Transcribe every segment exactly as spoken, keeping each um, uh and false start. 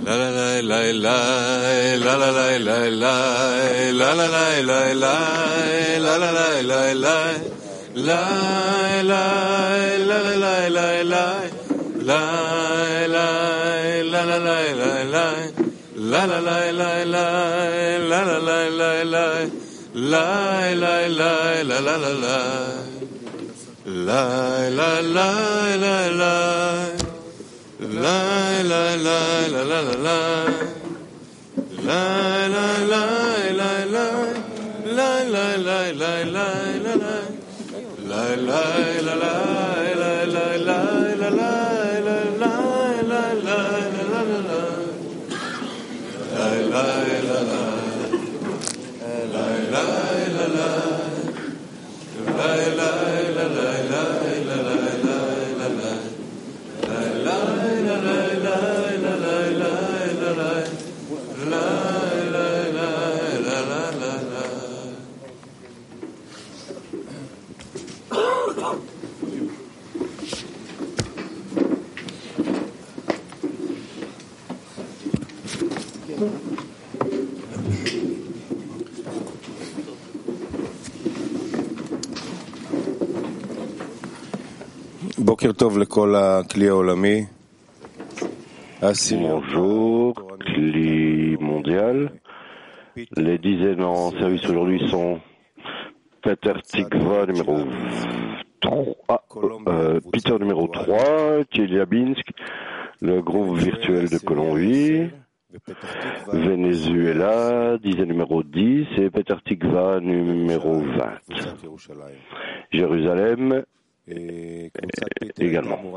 Bonjour, Cli mondial. Les dizaines en service aujourd'hui sont Peter Tikva numéro trois, euh, Peter numéro trois, Tcheliabinsk, le groupe virtuel de Colombie, Venezuela, dizaine numéro dix et Peter Tikva numéro vingt. Jérusalem également.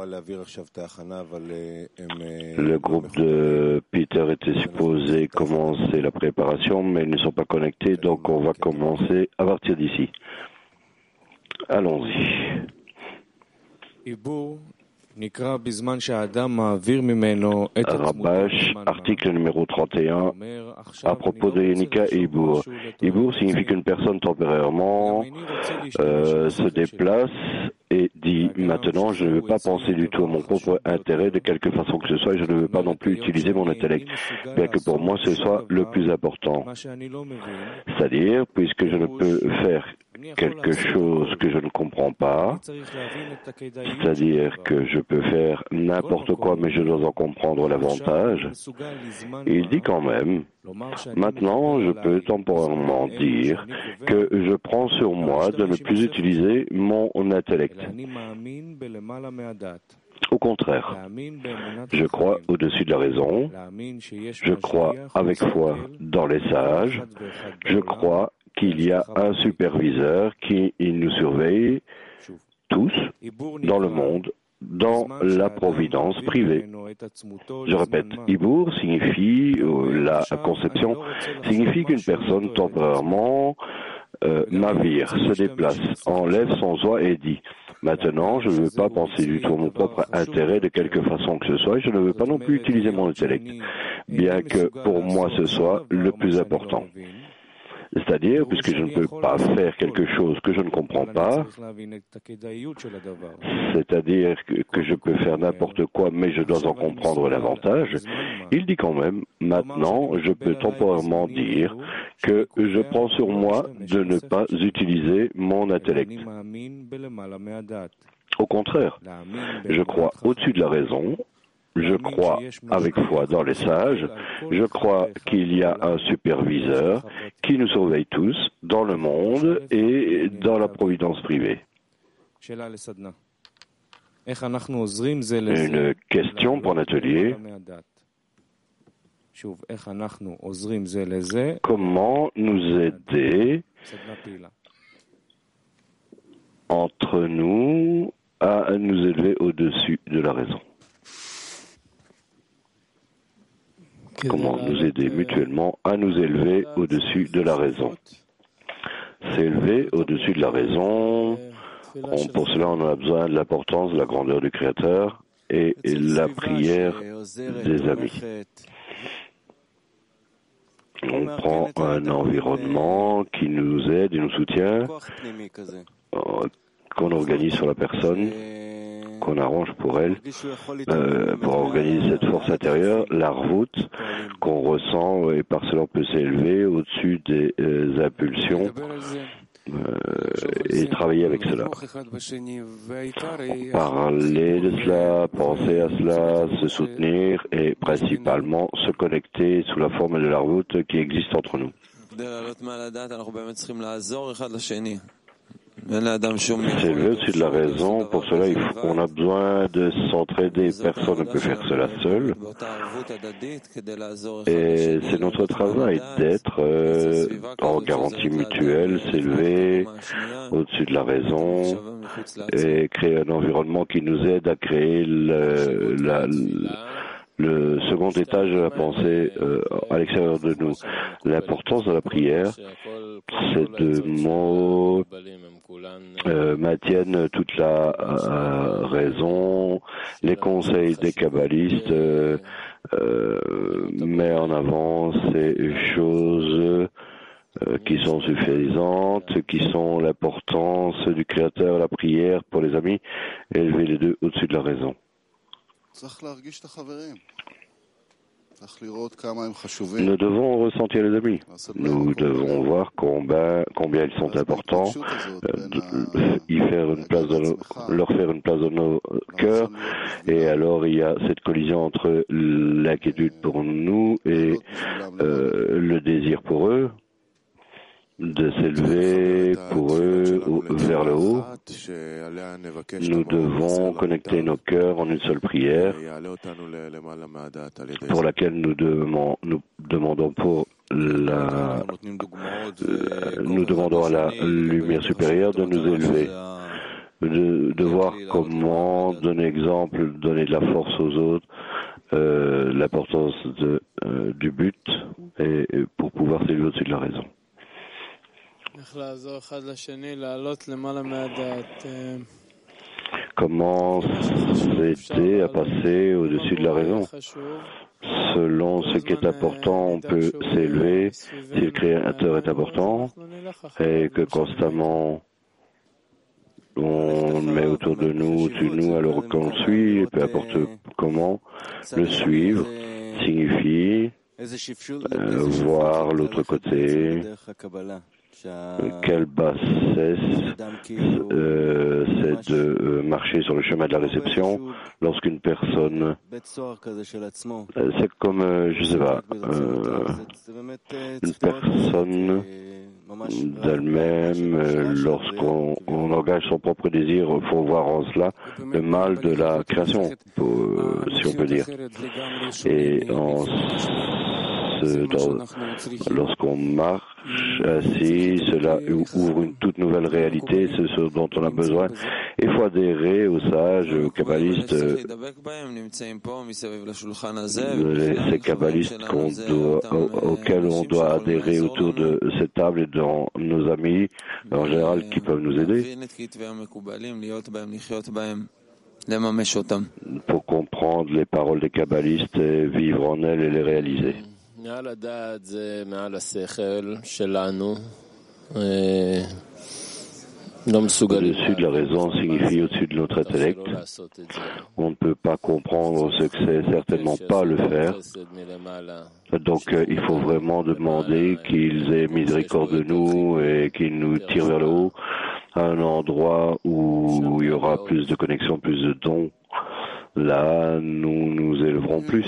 Le groupe de Peter était supposé commencer la préparation, mais ils ne sont pas connectés, donc on va commencer à partir d'ici. Allons-y. Rabash, article numéro trente et un, à propos de Yenika et Ibour. Ibour signifie qu'une personne temporairement euh, se déplace et dit maintenant je ne veux pas penser du tout à mon propre intérêt de quelque façon que ce soit et je ne veux pas non plus utiliser mon intellect, bien que pour moi ce soit le plus important. C'est-à-dire, puisque je ne peux faire quelque chose que je ne comprends pas, c'est-à-dire que je peux faire n'importe quoi mais je dois en comprendre l'avantage, il dit quand même, maintenant je peux temporairement dire que je prends sur moi de ne plus utiliser mon intellect. Au contraire, je crois au-dessus de la raison, je crois avec foi dans les sages, je crois qu'il y a un superviseur qui nous surveille tous dans le monde, dans la providence privée. Je répète, Ibour signifie, la conception, signifie qu'une personne temporairement euh, mavire, se déplace, enlève son soi et dit « Maintenant, je ne veux pas penser du tout à mon propre intérêt de quelque façon que ce soit et je ne veux pas non plus utiliser mon intellect, bien que pour moi ce soit le plus important. » C'est-à-dire, puisque je ne peux pas faire quelque chose que je ne comprends pas, c'est-à-dire que, que je peux faire n'importe quoi, mais je dois en comprendre l'avantage, il dit quand même, maintenant, je peux temporairement dire que je prends sur moi de ne pas utiliser mon intellect. Au contraire, je crois au-dessus de la raison, je crois avec foi dans les sages, je crois qu'il y a un superviseur qui nous surveille tous dans le monde et dans la providence privée. Une question pour l'atelier. Comment nous aider entre nous à nous élever au-dessus de la raison? Comment nous aider mutuellement à nous élever au-dessus de la raison? S'élever au-dessus de la raison, on, pour cela on a besoin de l'importance de la grandeur du Créateur et, et la prière des amis. On prend un environnement qui nous aide et nous soutient, qu'on organise sur la personne. qu'on arrange pour elle, euh, pour organiser cette force intérieure, l'arvout qu'on ressent, et par cela on peut s'élever au-dessus des euh, impulsions euh, et travailler avec cela. Parler de cela, penser à cela, se soutenir et principalement se connecter sous la forme de l'arvout qui existe entre nous. C'est le dessus de la raison. Pour cela, il faut, on a besoin de s'entraider. Personne ne peut faire cela seul. Et c'est notre travail d'être euh, en garantie mutuelle, s'élever au-dessus de la raison et créer un environnement qui nous aide à créer le, la, le second étage de la pensée euh, à l'extérieur de nous. L'importance de la prière, ces deux mots euh, maintiennent toute la euh, raison, les conseils des kabbalistes euh, euh, met en avant ces choses euh, qui sont suffisantes, qui sont l'importance du Créateur, la prière pour les amis, élever les deux au-dessus de la raison. Nous devons ressentir les amis. Nous devons voir combien, combien ils sont importants, euh, y faire une place dans nos, leur faire une place dans nos cœurs. Et alors il y a cette collision entre l'inquiétude pour nous et euh, le désir pour eux, de s'élever pour eux vers le haut. Nous devons connecter nos cœurs en une seule prière pour laquelle nous demandons, nous demandons pour la, nous demandons à la lumière supérieure de nous élever, de, de voir comment donner exemple, donner de la force aux autres, euh, l'importance de, euh, du but et, et pour pouvoir s'élever au-dessus de la raison. Comment s'aider à passer au-dessus de la raison? Selon ce qui est important, on peut s'élever si le Créateur est important et que constamment on met autour de nous, au-dessus de nous, alors qu'on le suit, et peu importe comment, le suivre signifie euh, voir l'autre côté. Quelle bassesse euh, c'est de euh, marcher sur le chemin de la réception lorsqu'une personne, euh, c'est comme, euh, je sais pas, euh, une personne d'elle-même, euh, lorsqu'on on engage son propre désir, il faut voir en cela le mal de la création, pour, euh, si on peut dire. Et en Dans, lorsqu'on marche ainsi, cela ouvre une toute nouvelle réalité, c'est ce dont on a besoin. Il faut adhérer aux sages, aux kabbalistes, ces kabbalistes qu'on doit, auxquels on doit adhérer autour de cette table et dans nos amis, en général, qui peuvent nous aider pour comprendre les paroles des kabbalistes et vivre en elles et les réaliser. Au-dessus de la raison signifie au-dessus de notre intellect. On ne peut pas comprendre ce que c'est, certainement pas le faire. Donc euh, il faut vraiment demander qu'ils aient miséricorde de nous et qu'ils nous tirent vers le haut, à un endroit où il y aura plus de connexion, plus de dons. Là, nous nous élèverons plus.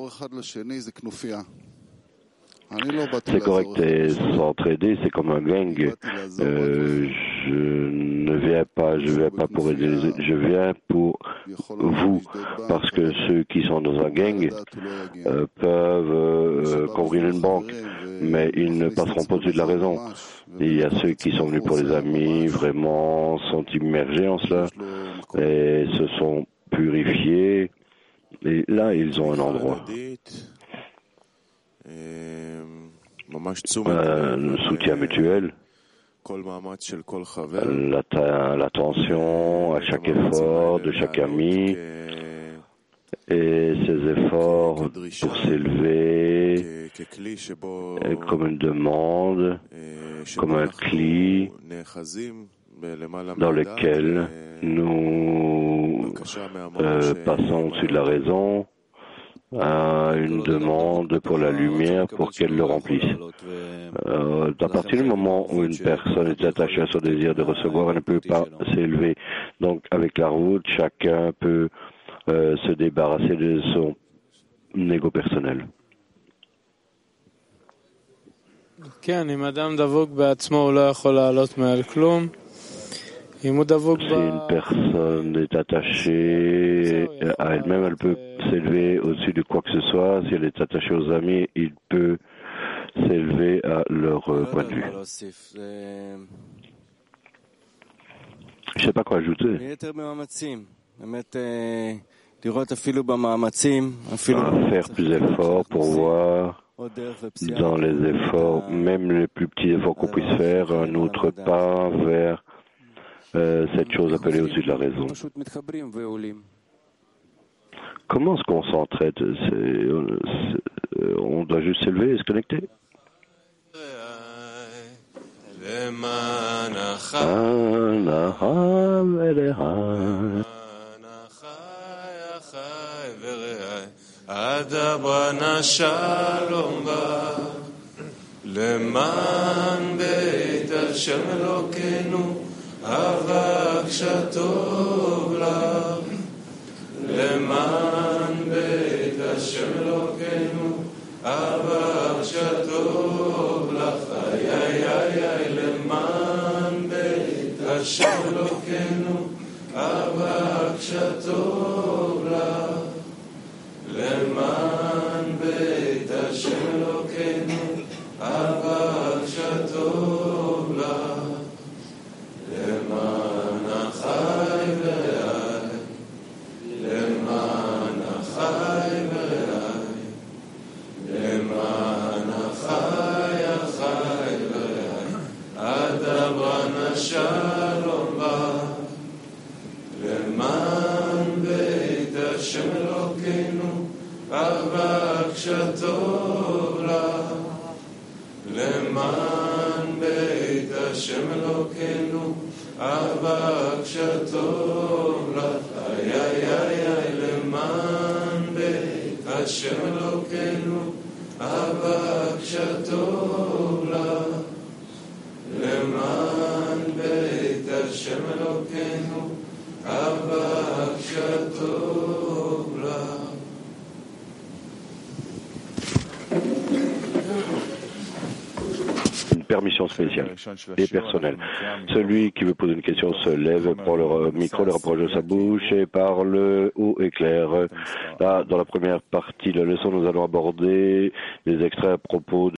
C'est correct, et s'entraider, c'est comme un gang. Euh, je ne viens pas, je viens pas pour aider les autres, je viens pour vous, parce que ceux qui sont dans un gang euh, peuvent euh, couvrir une banque, mais ils ne passeront pas au-dessus de la raison. Et il y a ceux qui sont venus pour les amis, vraiment sont immergés en cela, et se sont purifiés, et là, ils ont un endroit. Un soutien mutuel, l'attention à chaque effort de chaque ami et ses efforts pour s'élever comme une demande, comme un cli dans lesquels nous euh, passons au-dessus de la raison à une demande pour la lumière pour qu'elle le remplisse. Euh, à partir du moment où une personne est attachée à son désir de recevoir, elle ne peut pas s'élever. Donc avec la route, chacun peut euh, se débarrasser de son ego personnel. Si une personne est attachée à elle-même, elle peut s'élever au-dessus de quoi que ce soit. Si elle est attachée aux amis, il peut s'élever à leur point de vue. Je ne sais pas quoi ajouter. Faire plus d'efforts pour voir dans les efforts, même les plus petits efforts qu'on puisse faire, un autre pas vers euh, cette chose appelée au-dessus de la raison. Comment est-ce qu'on s'entraide? On doit juste s'élever et se connecter. Adabana shalom ba leman beit Hashem Elokeinu avak shatov la leman beit Hashem Elokeinu avak shatov la ay ay ay ay leman beit Hashem Elokeinu avak shatov la למען בית השם אלוקינו אבק שטוב לך למען החי ורעי למען החי ורעי למען החי החי ורעי אדברה שלום בה למען בית השם אלוקינו אבק שטוב לך למען בית השם אלוקינו אבק שטוב לך איי איי איי איי למען בית השם אלוקינו אבק שטוב לך למען בית השם אלוקינו אבק שטוב לך. Une permission spéciale et personnelle. Celui qui veut poser une question se lève, prend le micro, le rapproche de sa bouche et parle haut et clair. Là, dans la première partie de la leçon, nous allons aborder des extraits à propos de